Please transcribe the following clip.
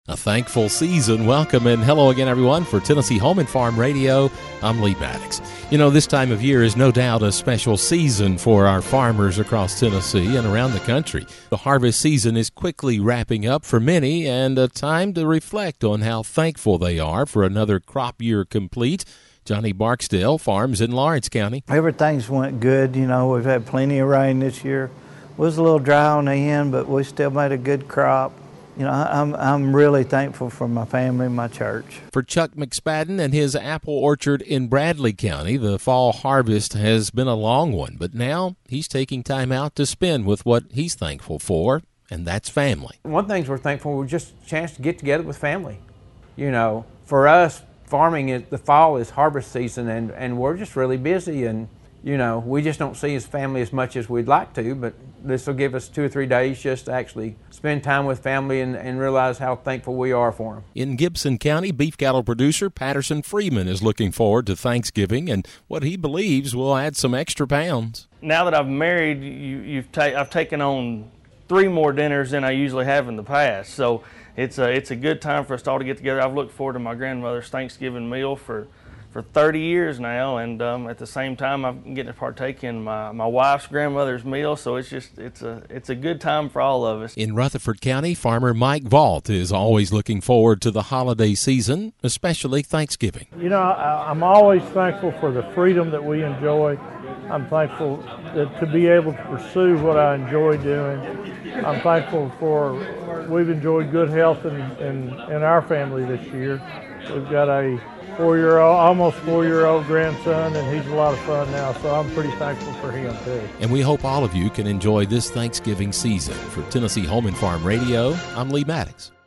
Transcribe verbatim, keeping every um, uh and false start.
A thankful season. Welcome and hello again, everyone, for Tennessee Home and Farm Radio. I'm Lee Maddox. You know, this time of year is no doubt a special season for our farmers across Tennessee and around the country. The harvest season is quickly wrapping up for many, and a time to reflect on how thankful they are for another crop year complete. Johnny Barksdale farms in Lawrence County. Everything's went good. You know, we've had plenty of rain this year. It was a little dry on the end, but we still made a good crop. You know, I'm I'm really thankful for my family and my church. For Chuck McSpadden and his apple orchard in Bradley County, the fall harvest has been a long one, but now he's taking time out to spend with what he's thankful for, and that's family. One thing we're thankful for is just a chance to get together with family. You know, for us, farming, is, the fall is harvest season, and, and we're just really busy, and, you know, we just don't see his family as much as we'd like to, but this will give us two or three days just to actually spend time with family and, and realize how thankful we are for them. In Gibson County, beef cattle producer Patterson Freeman is looking forward to Thanksgiving and what he believes will add some extra pounds. Now that I've married, you, you've ta- I've taken on three more dinners than I usually have in the past, so it's a, it's a good time for us all to get together. I've looked forward to my grandmother's Thanksgiving meal for for thirty years now, and um, at the same time I'm getting to partake in my, my wife's grandmother's meal, so it's just it's a it's a good time for all of us. In Rutherford County, farmer Mike Vault is always looking forward to the holiday season, especially Thanksgiving. You know, I, I'm always thankful for the freedom that we enjoy. I'm thankful that, to be able to pursue what I enjoy doing. I'm thankful for we've enjoyed good health in, in, in our family this year. We've got a four-year-old, almost four-year-old grandson, and he's a lot of fun now, so I'm pretty thankful for him, too. And we hope all of you can enjoy this Thanksgiving season. For Tennessee Home and Farm Radio, I'm Lee Maddox.